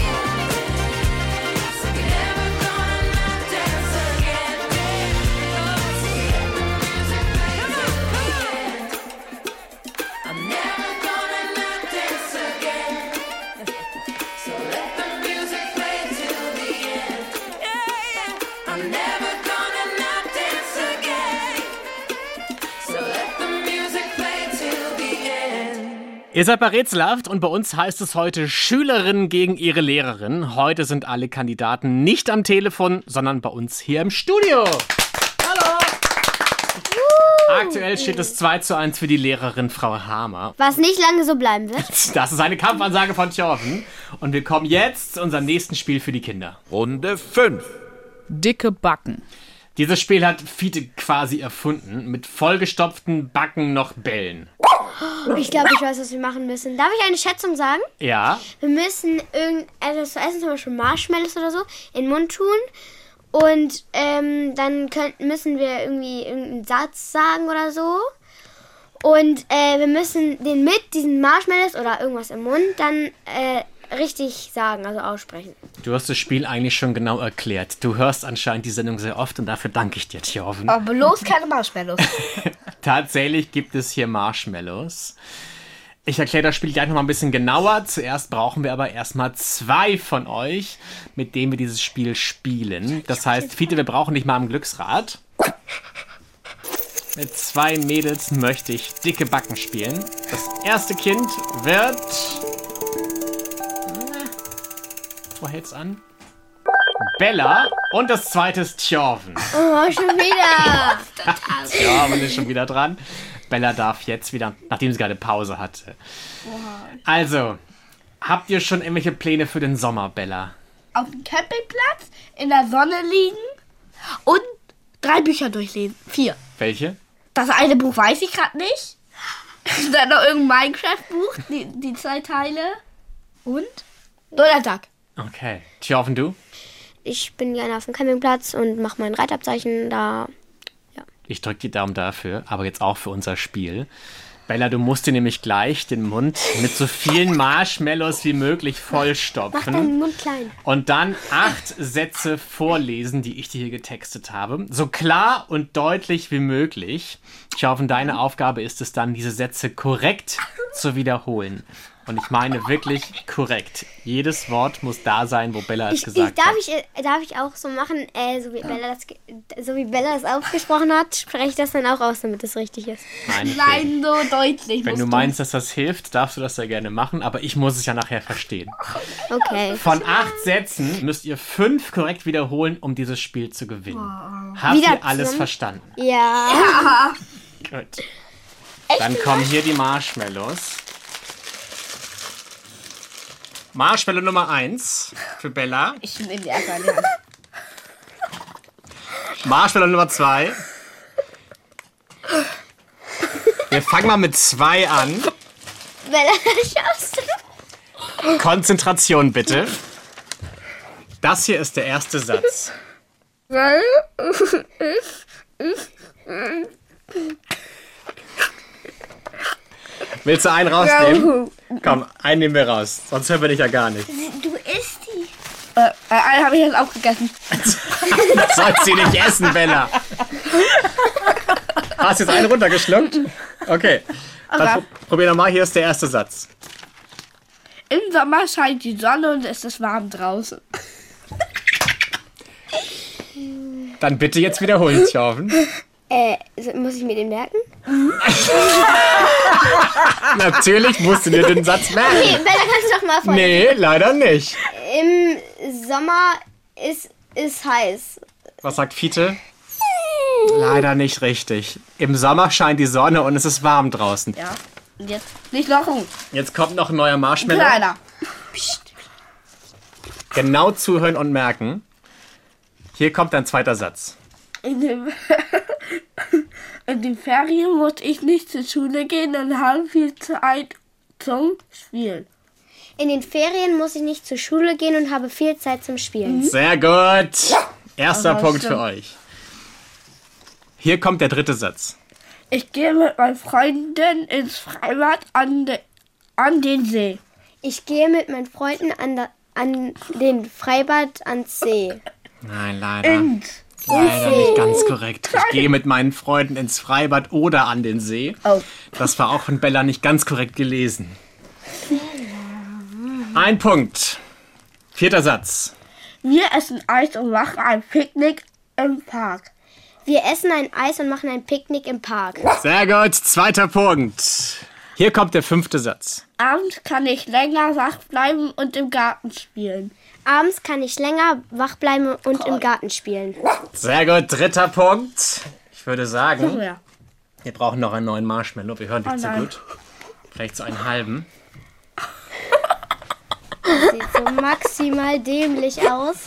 Dance again. Never gonna not dance again. Dance again. The music plays till the end. I'm never gonna not dance again. So let the music play till the end. I'm never gonna not dance again. So let the music play till the end. Ihr seid bei Rätselhaft und bei uns heißt es heute Schülerin gegen ihre Lehrerin. Heute sind alle Kandidaten nicht am Telefon, sondern bei uns hier im Studio. Hallo! Aktuell steht es 2:1 für die Lehrerin Frau Hamer. Was nicht lange so bleiben wird. Das ist eine Kampfansage von Thjörven. Und wir kommen jetzt zu unserem nächsten Spiel für die Kinder. Runde 5. Dicke Backen. Dieses Spiel hat Fiete quasi erfunden. Mit vollgestopften Backen noch Bällen. Ich glaube, ich weiß, was wir machen müssen. Darf ich eine Schätzung sagen? Ja, Wir müssen irgendetwas zu essen, zum Beispiel Marshmallows oder so, in den Mund tun. Und dann müssen wir irgendwie irgendeinen Satz sagen oder so. Und wir müssen den mit diesen Marshmallows oder irgendwas im Mund dann richtig sagen, also aussprechen. du hast das Spiel eigentlich schon genau erklärt. Du hörst anscheinend die Sendung sehr oft und dafür danke ich dir, Thjörven. Aber bloß keine Marshmallows. Tatsächlich gibt es hier Marshmallows. Ich erkläre das Spiel gleich noch mal ein bisschen genauer. Zuerst brauchen wir aber erstmal 2 von euch, mit denen wir dieses Spiel spielen. Das heißt, Fiete, wir brauchen dich mal am Glücksrad. Mit 2 Mädels möchte ich dicke Backen spielen. Das erste Kind wird... Wo hält's an? Bella. Und das zweite ist Tjorven. Oh, schon wieder. Tjorven ist schon wieder dran. Bella darf jetzt wieder, nachdem sie gerade Pause hatte. Also, habt ihr schon irgendwelche Pläne für den Sommer, Bella? Auf dem Campingplatz, in der Sonne liegen und 3 Bücher durchlesen. 4. Welche? Das eine Buch weiß ich gerade nicht. Dann noch irgendein Minecraft-Buch, die 2 Teile. Und? Donnerstag. Okay. Tjorven, du? Ich bin gerne auf dem Campingplatz und mache mein Reitabzeichen da. Ich drücke die Daumen dafür, aber jetzt auch für unser Spiel. Bella, du musst dir nämlich gleich den Mund mit so vielen Marshmallows wie möglich vollstopfen. Mach deinen Mund klein. Und dann 8 Sätze vorlesen, die ich dir hier getextet habe. So klar und deutlich wie möglich. Tjorven, deine Aufgabe ist es dann, diese Sätze korrekt zu wiederholen. Und ich meine wirklich korrekt. Jedes Wort muss da sein, wo Bella es gesagt hat. Darf ich auch so machen, so wie Bella das ausgesprochen hat, spreche ich das dann auch aus, damit es richtig ist. Nein, so deutlich. Wenn du meinst, dass das hilft, darfst du das sehr gerne machen, aber ich muss es ja nachher verstehen. Okay. Von 8 Sätzen müsst ihr 5 korrekt wiederholen, um dieses Spiel zu gewinnen. Habt Wieder ihr alles zusammen? verstanden? Ja. Gut. Dann kommen hier die Marshmallows. Marshmallow Nummer 1 für Bella. Ich nehme die erstmal in die Hand. Marshmallow Nummer 2. Wir fangen mal mit 2 an. Bella, schaffst du? Konzentration bitte. Das hier ist der erste Satz. Willst du einen rausnehmen? Komm, einen nehmen wir raus. Sonst hören wir dich ja gar nicht. Du isst die. Einen habe ich jetzt auch gegessen. Du sollst sie nicht essen, Bella. Hast du jetzt einen runtergeschluckt? Okay. Dann probier nochmal. Hier ist der erste Satz. Im Sommer scheint die Sonne und es ist warm draußen. Dann bitte jetzt wiederholen, Tjorven. Muss ich mir den merken? Natürlich musst du dir den Satz merken. Okay, Bella, kannst du doch mal vorlesen. Nee, leider nicht. Im Sommer ist heiß. Was sagt Fiete? Leider nicht richtig. Im Sommer scheint die Sonne und es ist warm draußen. Ja, und jetzt nicht noch ein Jetzt kommt noch ein neuer Marshmallow. kleiner. Genau zuhören und merken. Hier kommt ein zweiter Satz. In den Ferien muss ich nicht zur Schule gehen und habe viel Zeit zum Spielen. In den Ferien muss ich nicht zur Schule gehen und habe viel Zeit zum Spielen. Sehr gut. Erster Aber Punkt stimmt. für euch. Hier kommt der dritte Satz. Ich gehe mit meinen Freunden ins Freibad an den See. Ich gehe mit meinen Freunden an den Freibad ans See. Nein, leider. Leider nicht ganz korrekt. Ich gehe mit meinen Freunden ins Freibad oder an den See. Oh. Das war auch von Bella nicht ganz korrekt gelesen. Ein Punkt. Vierter Satz. Wir essen Eis und machen ein Picknick im Park. Wir essen ein Eis und machen ein Picknick im Park. Sehr gut. Zweiter Punkt. Hier kommt der 5. Satz. Abends kann ich länger wach bleiben und im Garten spielen. Abends kann ich länger wach bleiben und im Garten spielen. Sehr gut. Dritter Punkt. Ich würde sagen, Ja. wir brauchen noch einen neuen Marshmallow. Wir hören dich so nein. gut. Vielleicht so einen halben. Sieht so maximal dämlich aus.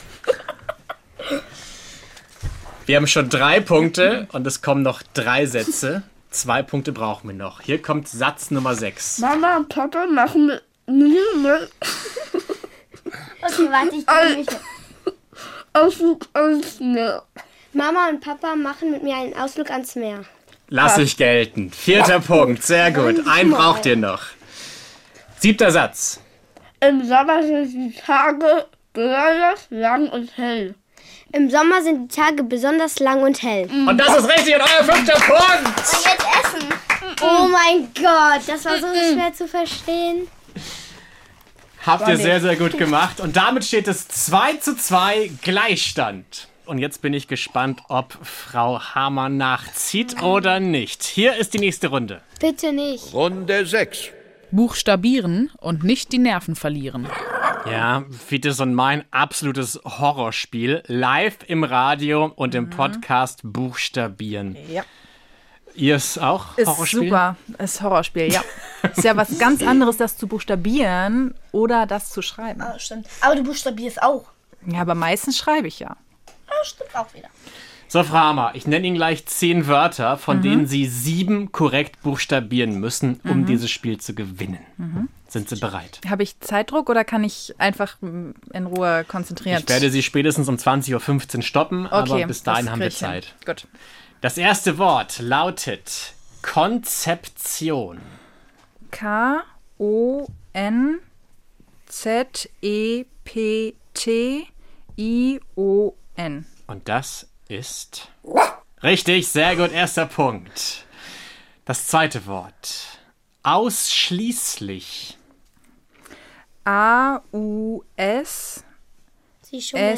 Wir haben schon 3 Punkte und es kommen noch 3 Sätze. 2 Punkte brauchen wir noch. Hier kommt Satz Nummer 6. Mama und Papa machen mit mir Okay, warte, ich drehe mich. Ausflug ans Meer. Mama und Papa machen mit mir einen Ausflug ans Meer. Lass ich gelten. 4. Punkt. Sehr gut. Einen braucht ihr noch. 7. Satz. Im Sommer sind die Tage besonders lang und hell. Im Sommer sind die Tage besonders lang und hell. Und das ist richtig und euer 5. Punkt. Jetzt essen. Oh mein Gott, das war so schwer zu verstehen. Habt ihr sehr, sehr gut gemacht. Und damit steht es 2:2 Gleichstand. Und jetzt bin ich gespannt, ob Frau Hamer nachzieht oder nicht. Hier ist die nächste Runde. Bitte nicht. Runde 6. Buchstabieren und nicht die Nerven verlieren. Ja, Vitus und mein absolutes Horrorspiel. Live im Radio und im Podcast buchstabieren. Ja. Ihr ist auch Ist Horrorspiel? super. Ist Horrorspiel, ja. Ist ja was ganz anderes, das zu buchstabieren oder das zu schreiben. Ah, stimmt. Aber du buchstabierst auch. Ja, aber meistens schreibe ich ja. Ah, stimmt auch wieder. So, Frau Hamer, ich nenne Ihnen gleich 10 Wörter, von denen Sie 7 korrekt buchstabieren müssen, um dieses Spiel zu gewinnen. Sind Sie bereit? Habe ich Zeitdruck oder kann ich einfach in Ruhe konzentriert? Ich werde Sie spätestens um 20.15 Uhr stoppen, aber Okay, bis dahin das haben wir krieg ich hin. Zeit. Gut. Das erste Wort lautet Konzeption. Konzeption. Und das ist richtig, sehr gut, erster Punkt. Das zweite Wort. Ausschließlich. Sie schummeln.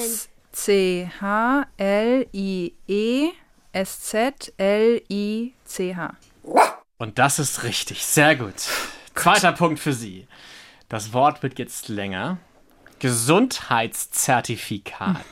AUSCHLIESZLICH. Und das ist richtig, sehr gut. Zweiter Punkt für Sie. Das Wort wird jetzt länger. Gesundheitszertifikat.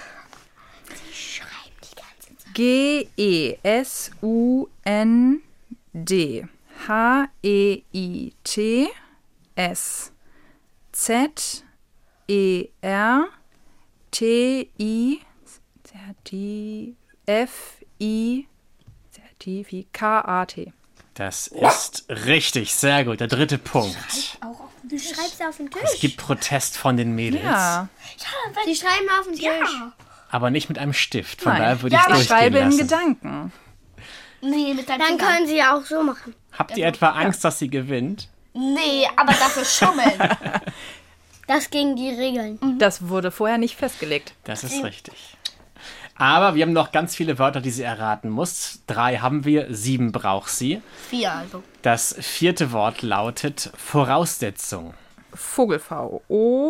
Zertifikat. Das ist richtig, sehr gut. Der dritte Punkt. Du schreibst auf den Tisch. Es gibt Protest von den Mädels, Ja, Sie schreiben auf den Tisch. aber nicht mit einem Stift. Von Nein. daher würde ich ich durchgehen schreibe in lassen. Gedanken. Nee, mit deinem Dann Finger. können Sie auch so machen. Habt ihr etwa Angst, dass sie gewinnt? Nee, aber das ist Schummeln. Das gegen die Regeln. Das wurde vorher nicht festgelegt. Das ist richtig. Aber wir haben noch ganz viele Wörter, die sie erraten muss. 3 haben wir, 7 braucht sie. 4 also. Das vierte Wort lautet Voraussetzung. Vogelfrau.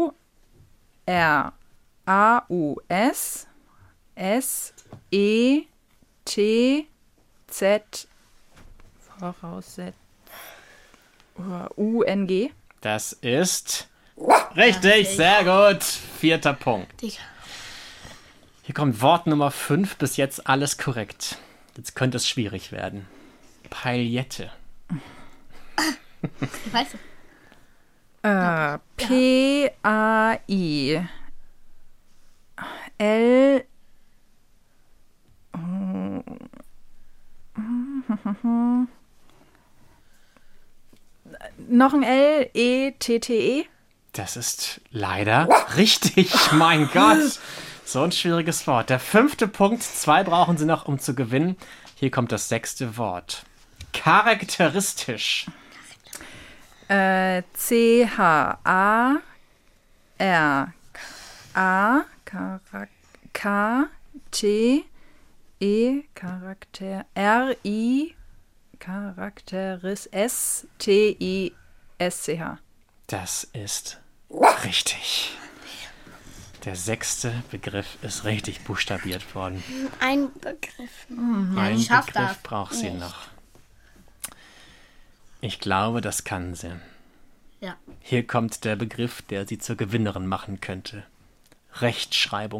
ORAUSSETZ UNG. Das ist richtig, sehr gut. 4. Punkt. Hier kommt Wort Nummer 5, bis jetzt alles korrekt. Jetzt könnte es schwierig werden. Paillette. Weißt du? PAI L noch ein L E T T E. Das ist leider richtig. Mein Gott. So ein schwieriges Wort. Der 5. Punkt. 2 brauchen sie noch, um zu gewinnen. Hier kommt das 6. Wort. Charakteristisch. CHARA KTE Charakter RI Charakteris STISCH. Das ist richtig. Der 6. Begriff ist richtig buchstabiert worden. Ein Begriff. Ein ich schaff Begriff das braucht sie nicht. noch. Ich glaube, das kann sie. Ja. Hier kommt der Begriff, der sie zur Gewinnerin machen könnte. Rechtschreibung.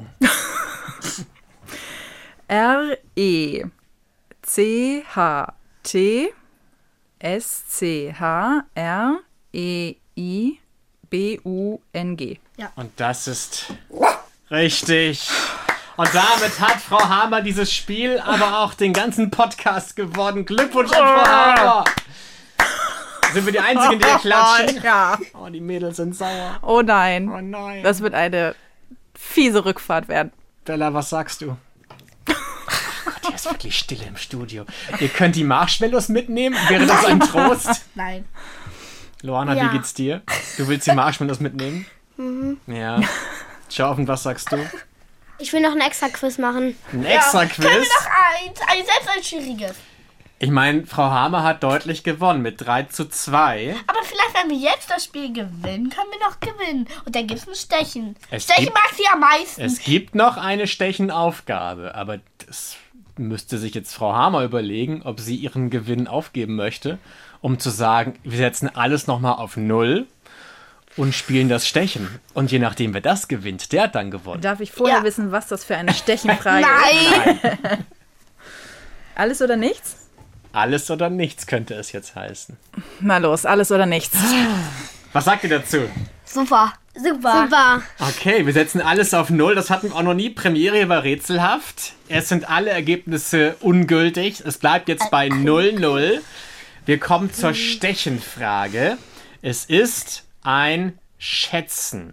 RECHTSCHREIBUNG. Und das ist richtig. Und damit hat Frau Hamer dieses Spiel, aber auch den ganzen Podcast gewonnen. Glückwunsch an Frau Hamer. Sind wir die Einzigen, die hier klatschen? Ja. Oh, die Mädels sind sauer. Oh nein. Oh nein. Das wird eine fiese Rückfahrt werden. Bella, was sagst du? Oh Gott, hier ist wirklich Stille im Studio. Ihr könnt die Marshmallows mitnehmen. Wäre das ein Trost? Nein. Loana, Ja. wie geht's dir? Du willst die Marshmallows mitnehmen? Ja. Schaffen, was sagst du? Ich will noch ein extra Quiz machen. Ein extra Quiz? Können wir noch selbst ein schwieriges. Ich meine, Frau Hamer hat deutlich gewonnen mit 3:2. Aber vielleicht wenn wir jetzt das Spiel gewinnen, können wir noch gewinnen. Und dann gibt es ein Stechen. Es Stechen gibt- mag sie am meisten. Es gibt noch eine Stechenaufgabe, aber das müsste sich jetzt Frau Hamer überlegen, ob sie ihren Gewinn aufgeben möchte, um zu sagen, wir setzen alles nochmal auf 0 und spielen das Stechen. Und je nachdem, wer das gewinnt, der hat dann gewonnen. Darf ich vorher Ja. wissen, was das für eine Stechenfrage ist? Nein. Alles oder nichts? Alles oder nichts könnte es jetzt heißen. Na los, alles oder nichts. Was sagt ihr dazu? Super. Super. Okay, wir setzen alles auf 0. Das hatten wir auch noch nie. Premiere war rätselhaft. Es sind alle Ergebnisse ungültig. Es bleibt jetzt bei 0-0. Wir kommen zur Stechenfrage. Es ist ein Schätzen.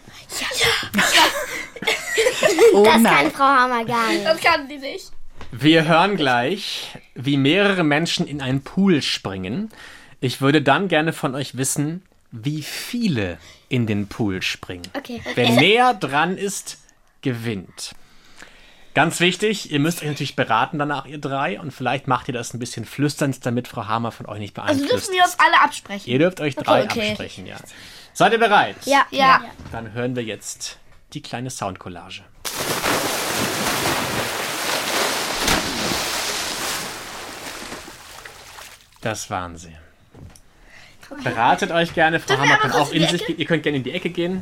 Oh Das nein. kann Frau Hammer gar nicht. Das kann sie nicht. Wir hören gleich, wie mehrere Menschen in einen Pool springen. Ich würde dann gerne von euch wissen, wie viele in den Pool springen. Okay. Wer näher dran ist, gewinnt. Ganz wichtig, ihr müsst euch natürlich beraten danach, ihr drei. Und vielleicht macht ihr das ein bisschen flüsternd, damit Frau Hamer von euch nicht Also beeinflusst dürfen wir uns ist. alle absprechen. Ihr dürft euch drei Okay. absprechen, ja. Seid ihr bereit? Ja. Dann hören wir jetzt die kleine Soundcollage. Das waren sie. Beratet euch gerne. Frau Hammer kann auch in sich gehen. Ihr könnt gerne in die Ecke gehen.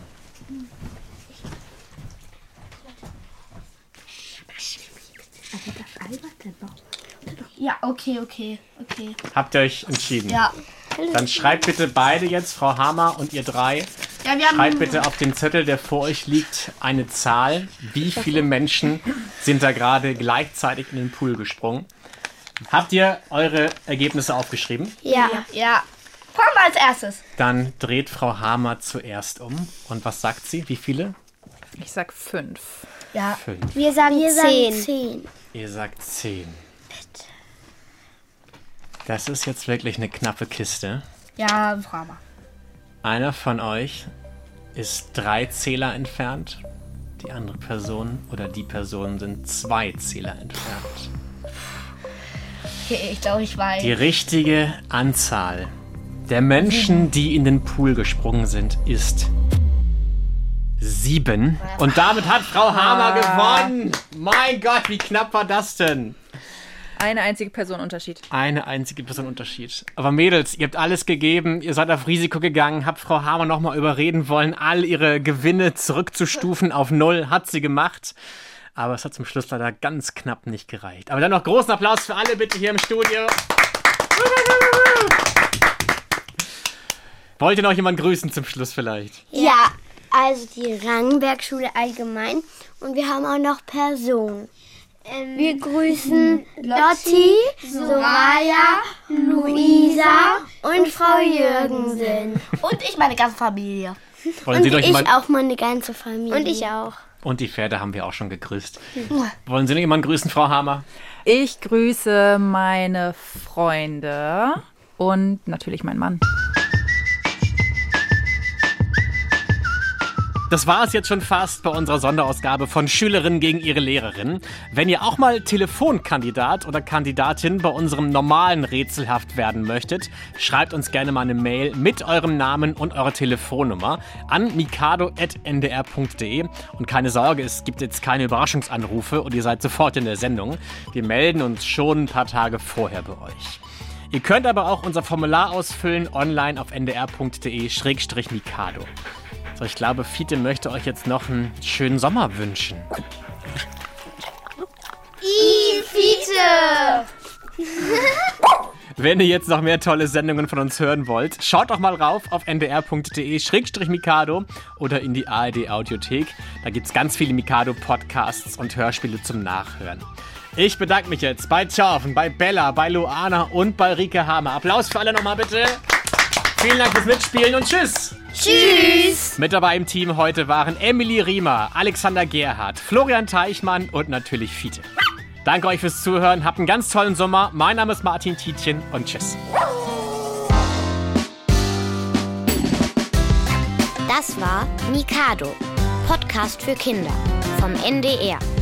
Ja, okay. Habt ihr euch entschieden? Ja. Dann schreibt bitte beide jetzt, Frau Hammer und ihr drei, Ja, wir haben schreibt bitte auf den Zettel, der vor euch liegt, eine Zahl. Wie viele Menschen sind da gerade gleichzeitig in den Pool gesprungen? Habt ihr eure Ergebnisse aufgeschrieben? Ja. Ja. Fangen wir als erstes. Dann dreht Frau Hamer zuerst um. Und was sagt sie? Wie viele? Ich sag 5. Ja. 5. Wir sagen 10. Ihr sagt 10. Das ist jetzt wirklich eine knappe Kiste. Ja, Frau Hammer. Einer von euch ist 3 Zähler entfernt. Die andere Person oder die Personen sind 2 Zähler entfernt. Okay, ich glaube, ich weiß. Die richtige Anzahl der Menschen, die in den Pool gesprungen sind, ist 7. Und damit hat Frau Hamer gewonnen. Mein Gott, wie knapp war das denn? Eine einzige Person Unterschied. Eine einzige Person Unterschied. Aber Mädels, ihr habt alles gegeben, ihr seid auf Risiko gegangen, habt Frau Hamer nochmal überreden wollen, all ihre Gewinne zurückzustufen auf 0, hat sie gemacht. Aber es hat zum Schluss leider ganz knapp nicht gereicht. Aber dann noch großen Applaus für alle bitte hier im Studio. Wollt ihr noch jemanden grüßen zum Schluss vielleicht? Ja, also die Rangenberg-Schule allgemein. Und wir haben auch noch Personen. Wir grüßen Lotti, Soraya, Luisa und Frau Jürgensen. Und ich meine ganze Familie. Wollen Sie noch Ich jemanden... auch meine ganze Familie. Und ich auch. Und die Pferde haben wir auch schon gegrüßt. Wollen Sie noch jemanden grüßen, Frau Hamer? Ich grüße meine Freunde und natürlich meinen Mann. Das war es jetzt schon fast bei unserer Sonderausgabe von Schülerinnen gegen ihre Lehrerin. Wenn ihr auch mal Telefonkandidat oder Kandidatin bei unserem normalen Rätselhaft werden möchtet, schreibt uns gerne mal eine Mail mit eurem Namen und eurer Telefonnummer an mikado@ndr.de. Und keine Sorge, es gibt jetzt keine Überraschungsanrufe und ihr seid sofort in der Sendung. Wir melden uns schon ein paar Tage vorher bei euch. Ihr könnt aber auch unser Formular ausfüllen online auf ndr.de/mikado. So, ich glaube, Fiete möchte euch jetzt noch einen schönen Sommer wünschen. Fiete! Wenn ihr jetzt noch mehr tolle Sendungen von uns hören wollt, schaut doch mal rauf auf ndr.de/mikado oder in die ARD-Audiothek. Da gibt es ganz viele Mikado-Podcasts und Hörspiele zum Nachhören. Ich bedanke mich jetzt bei Thorfen, bei Bella, bei Luana und bei Rike Hamer. Applaus für alle nochmal bitte. Vielen Dank fürs Mitspielen und tschüss. Tschüss! Mit dabei im Team heute waren Emily Riemer, Alexander Gerhardt, Florian Teichmann und natürlich Fiete. Danke euch fürs Zuhören, habt einen ganz tollen Sommer. Mein Name ist Martin Tietjen und tschüss. Das war Mikado, Podcast für Kinder vom NDR.